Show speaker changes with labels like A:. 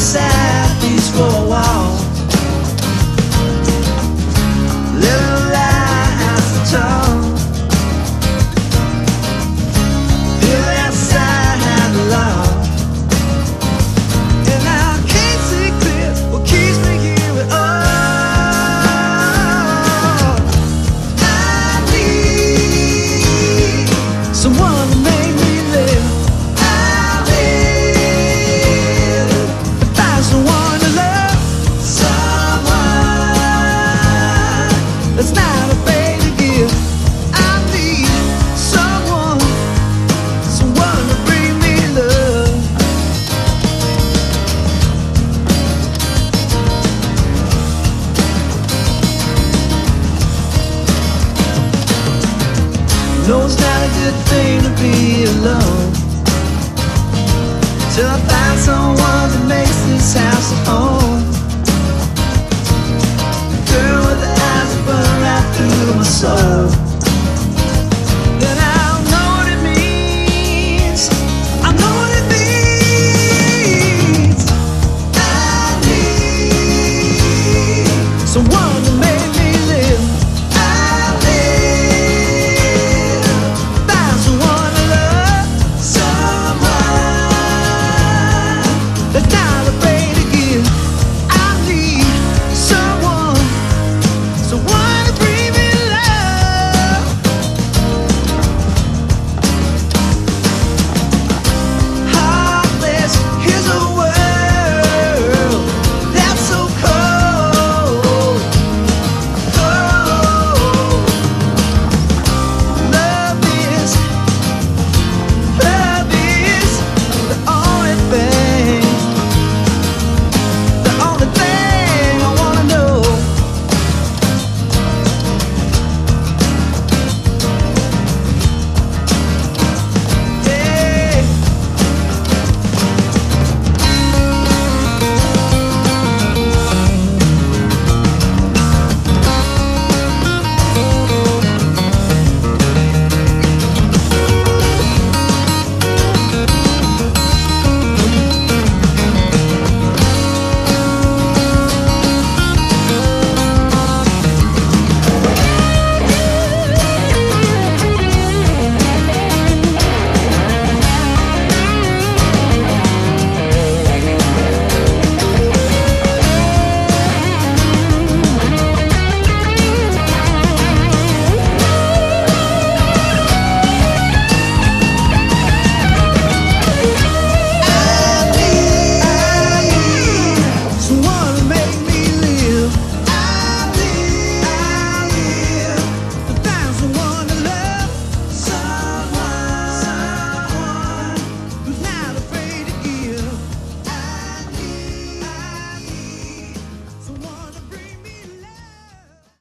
A: sad these four walls, little lie has to talk. Feel outside and love, and I can't see clear what keeps me here at all. I need someone to make me live. I live to find someone to love, someone that's not afraid to give. I need someone, someone to bring me love. No, it's not a good thing to be alone till I find someone